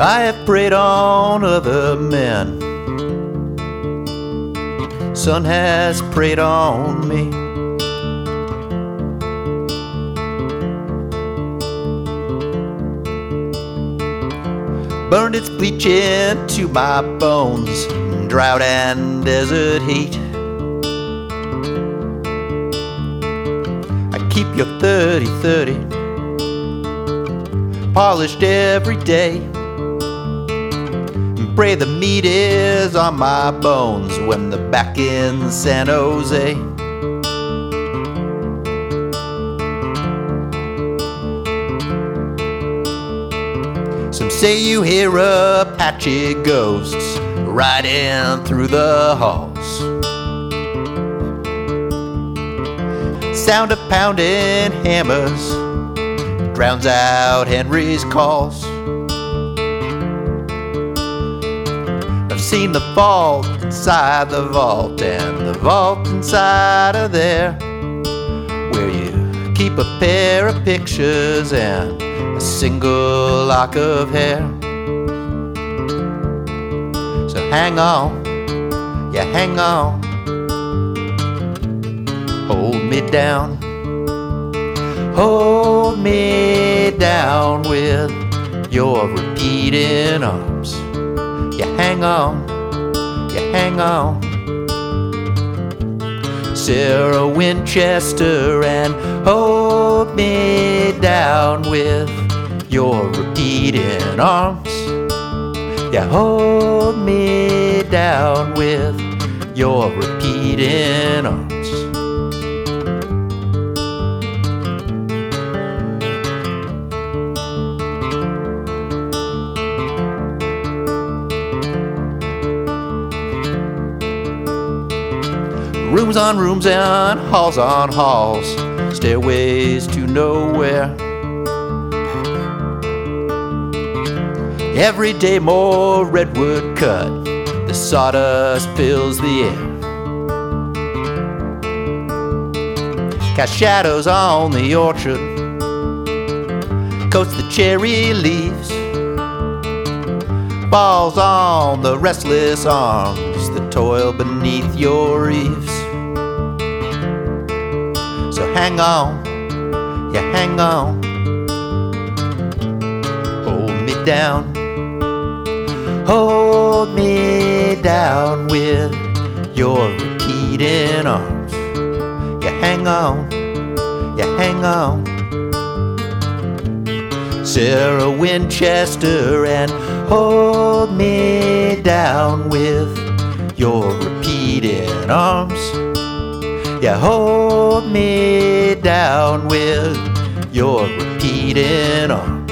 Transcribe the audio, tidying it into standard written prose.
I have preyed on other men. Sun has preyed on me. Burned its bleach into my bones, drought and desert heat. I keep your 30-30 polished every day, and pray the meat is on my bones when they're back in San Jose. Some say you hear Apache ghosts riding through the halls, sound of pounding hammers drowns out Henry's calls. I've seen the vault inside the vault, and the vault inside of there, where you keep a pair of pictures and a single lock of hair. So hang on, yeah, hang on, hold me down. Hold me down with your repeating arms. Yeah, hang on, yeah, hang on. Sarah Winchester, and hold me down with your repeating arms. Yeah, hold me down with your repeating arms. Rooms on rooms and halls on halls, stairways to nowhere. Every day more redwood cut, the sawdust fills the air. Cast shadows on the orchard, coats the cherry leaves, falls on the restless arms that toil beneath your eaves. So hang on, yeah, hang on, hold me down. Hold me down with your repeating arms. Yeah, hang on, yeah, hang on. Sarah Winchester, and hold me down with your repeating arms. Yeah, hold me down with your repeating arms.